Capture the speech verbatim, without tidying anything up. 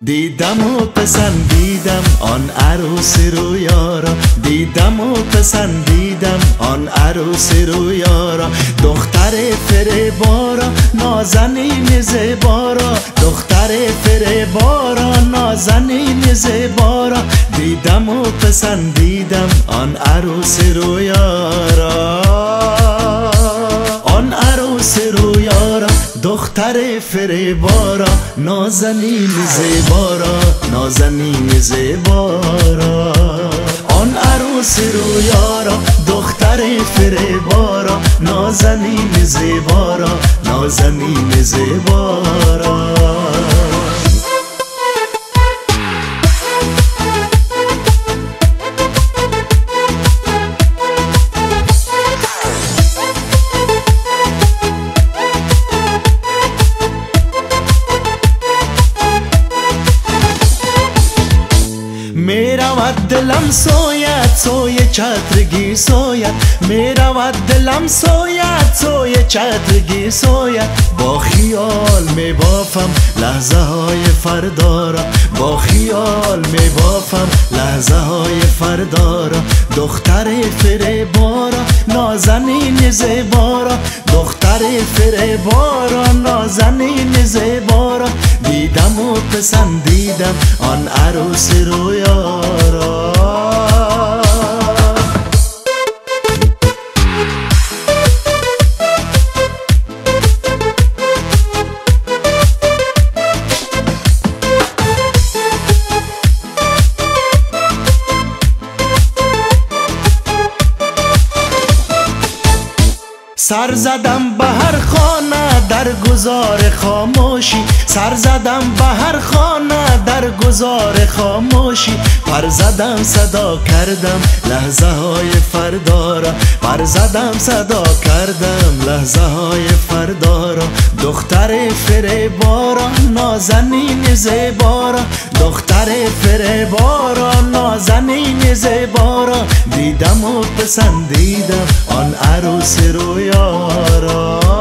دیدم و پسندیدم آن عروس رویا را، دیدم و پسندیدم آن عروس رویا را، دختر فریبا را، نازنین زیبا را، دختر فریبا را، نازنین زیبا را، دیدم و پسندیدم آن عروس رویا را، آن عروس رویا را، دختر فریبا را، نازنین زیبا را، نازنین زیبا را، آن عروس رویا را، دختر فریبا را، نازنین زیبا را، نازنین زیبا را. میرود دلم سویت سوی چترگی سویت، میرود دلم سویت سوی چترگی سویت، با خیال میبافم لحظه های فردا را، با خیال میبافم لحظه های فردا را، دختر فریبا را، نازنین زیبا را، دختر فریبا را، نازنین زیبا را، دیدم و پسندیدم آن عروس رویا را. سر زدم به هر خانه در گذار خاموشی، سر زدم به هر خانه در گذار خاموشی، پر زدم صدا کردم لحظه های فردا را، پر زدم صدا کردم لحظه های فردا را، دختر فریبا را، نازنین زیبا را، دختر فریبا را، نازنین زیبا را، دیدم و پسندیدم آن عروس رویا را.